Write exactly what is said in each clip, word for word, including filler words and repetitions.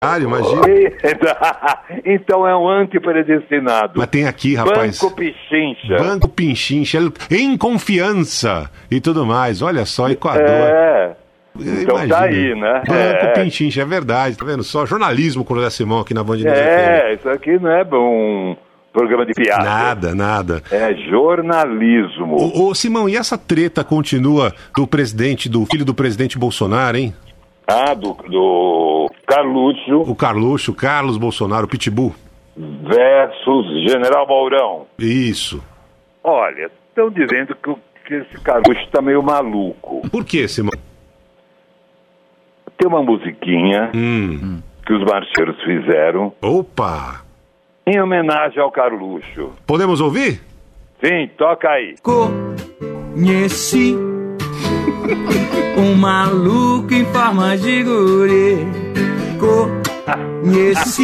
imagina. Então é um antipredestinado. Mas tem aqui, rapaz. Banco Pichincha. Banco Pichincha, em confiança e tudo mais. Olha só, Equador. É. Então Imagina. tá aí, né? Banco é. Pichincha, é verdade. Tá vendo só? Jornalismo com o José Simão aqui na Band News F M. É, isso aqui não é um programa de piada. Nada, nada. É jornalismo. Ô, ô, Simão, e essa treta continua do presidente, do filho do presidente Bolsonaro, hein? Ah, do, do Carluxo. O Carluxo, Carlos Bolsonaro, Pitbull. Versus General Mourão. Isso. Olha, estão dizendo que, que esse Carluxo tá meio maluco. Por quê, Simão? Tem uma musiquinha Hum. que os marcheiros fizeram Opa! em homenagem ao Carluxo. Podemos ouvir? Sim, toca aí. Conheci um maluco em forma de guri. Conheci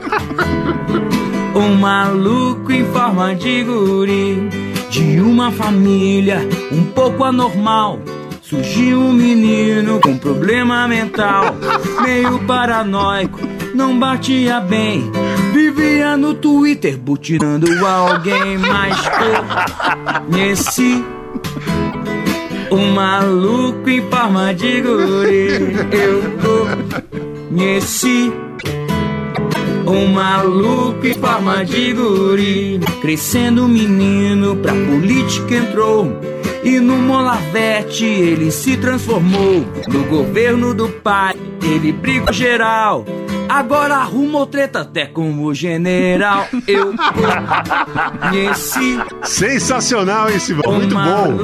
um maluco em forma de guri. De uma família um pouco anormal, surgiu um menino com problema mental, meio paranoico, não batia bem, vivia no Twitter butinando alguém. Mas conheci um maluco em forma de guri. Eu conheci um maluco em forma de guri. Crescendo menino, pra política entrou, e no Molavete ele se transformou. No governo do pai ele brigou geral, agora arrumou treta até com o general. Eu conheci. Sensacional esse, muito bom.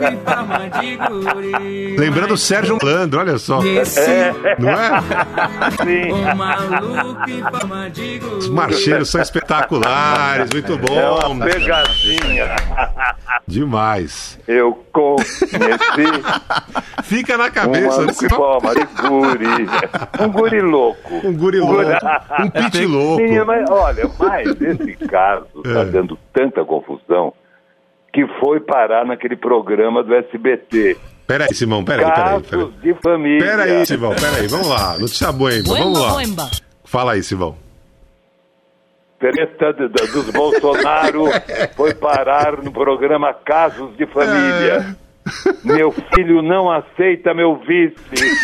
Lembrando o Sérgio Malandro, olha só. É. Não é? Sim. Os marcheiros são espetaculares, muito bom. É uma pegadinha. Demais. Eu conheci Fica na um cabeça. maluco em forma de guri. Um guri louco. Um guri louco. Um pit louco. Sim, mas olha, mas esse caso está É. dando tanta confusão que foi parar naquele programa do S B T. Peraí, Simão, peraí, peraí. Casos de família. Peraí, Simão, peraí, vamos lá. Notícia boa, hein? Vamos lá. Fala aí, Simão. Treta de- de- dos Bolsonaro foi parar no programa Casos de Família. É. Meu filho não aceita meu vice.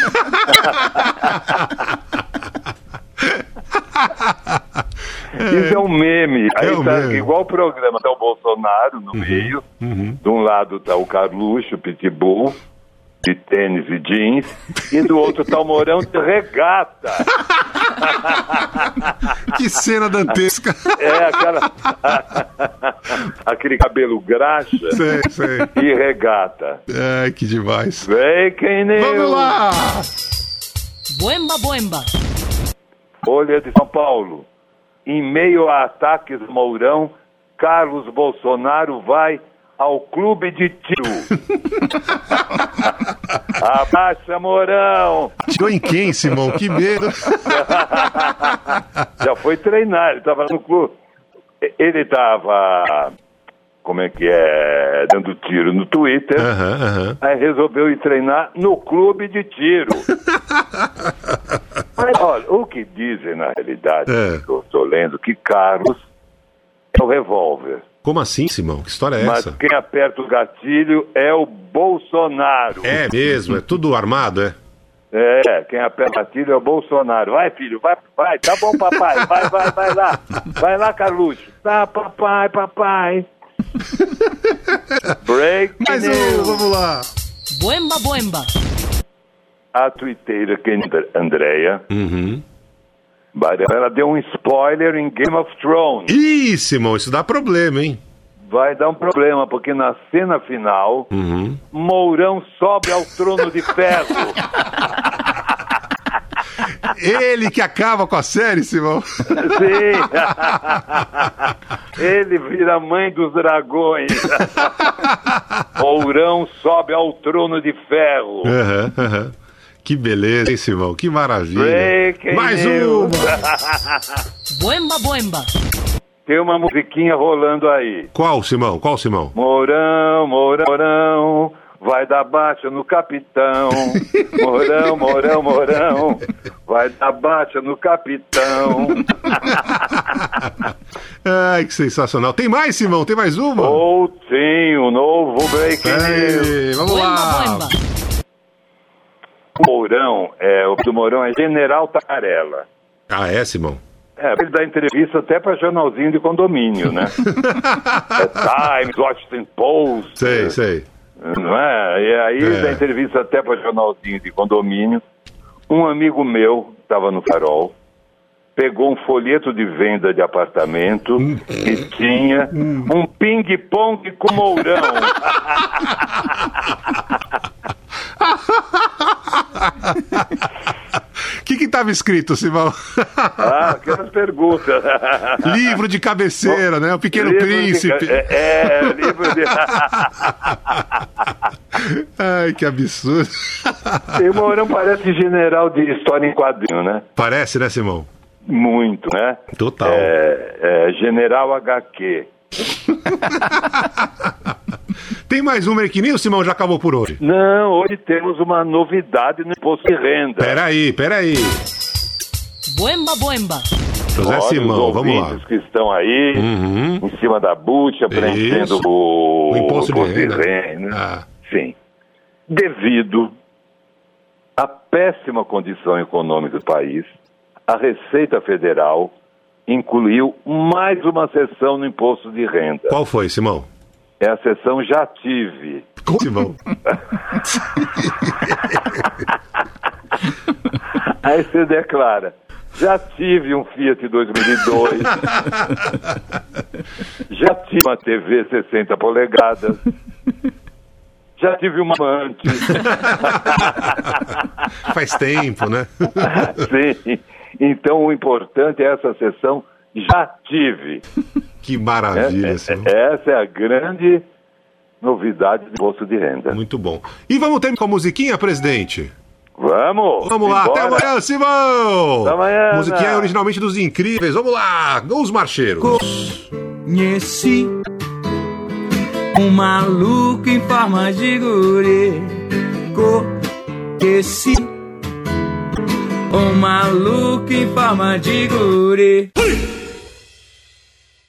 Isso é um meme. Aí É um tá meme. igual o programa, tá o Bolsonaro no meio. De um lado tá o Carluxo, Pitbull, de tênis e jeans. E do outro tá o Mourão de regata. Que cena dantesca. É aquela... aquele cabelo graxa Sei, sei. e regata. Ai, que demais. Vem quem nem Vamos eu. lá! Boemba, boemba. Folha de São Paulo. Em meio a ataques do Mourão, Carlos Bolsonaro vai ao clube de tiro. Abaixa, Mourão! Tirou em quem, Simão? Que medo. Já foi treinar, ele estava no clube. Ele estava, como é que é, dando tiro no Twitter. Aham, aham. Aí resolveu ir treinar no clube de tiro. Mas, olha, o que dizem na realidade, É. que eu estou lendo, que Carlos é o revólver. Como assim, Simão? Que história é Mas essa? quem aperta o gatilho é o Bolsonaro. É mesmo? É tudo armado, é? É, quem aperta o gatilho é o Bolsonaro. Vai, filho, vai, vai. Tá bom, papai. Vai, vai, vai lá. Vai lá, Carluxo. Tá, papai, papai. Break Mas news. ô, vamos lá. Boemba, boemba. A tuiteira Kenny Andrea, Uhum. ela deu um spoiler em Game of Thrones. Ih, Simão, isso dá problema, hein? Vai dar um problema, porque na cena final, Uhum. Mourão sobe ao trono de ferro. Ele que acaba com a série, Simão. Sim. Ele vira mãe dos dragões. Mourão sobe ao trono de ferro. Aham, aham. Que beleza, hein, Simão? Que maravilha. Breaking Mais news. uma. Boemba, boemba. Tem uma musiquinha rolando aí. Qual, Simão? Qual, Simão? Mourão, Mourão, Mourão, vai dar baixa no capitão. Mourão, Mourão, Mourão, vai dar baixa no capitão. Ai, que sensacional. Tem mais, Simão? Tem mais uma? Ou tem o novo break news. Vamos Boemba, lá. boemba. O Mourão, é, o do Mourão é General Tagarela. Ah, é, Simão? É, ele dá entrevista até para jornalzinho de condomínio, né? É Times, Washington Post. Sei, sei. Não é? E aí ele É. dá entrevista até para jornalzinho de condomínio. Um amigo meu, estava no Farol, pegou um folheto de venda de apartamento e tinha um ping-pong com Mourão. O que que tava escrito, Simão? Ah, aquelas perguntas. Livro de cabeceira, né? O Pequeno Livro de Príncipe. ca- É, é, livro de... Ai, que absurdo. E o Mourão parece general de história em quadrinho, né? Parece, né, Simão? Muito, né? Total. É, é, General agá quê. Tem mais uma aí que nem o Simão já acabou por hoje. Não, hoje temos uma novidade no imposto de renda. Peraí, peraí. Boemba, boemba. José Olha, Simão, os vamos lá. ouvintes que estão aí, Uhum. em cima da bucha, preenchendo Isso. o, O imposto de renda. renda. Ah. Sim. Devido à péssima condição econômica do país, a Receita Federal incluiu mais uma seção no imposto de renda. Qual foi, Simão? É a seção Já Tive. Qual, Simão? Aí você declara: já tive um Fiat dois mil e dois, já tive uma T V sessenta polegadas, já tive uma amante. Faz tempo, né? Sim. Então o importante é essa seção Já Tive. Que maravilha, É- é- Simão. essa é a grande novidade do imposto de renda. Muito bom. E vamos ter com a musiquinha, presidente? Vamos! Vamos lá, embora. até amanhã, Simão! Até amanhã, Musiquinha Ana. originalmente dos Incríveis. Vamos lá, os marcheiros. Conheci um maluco em forma de guri. Conheci um maluco em forma de guri.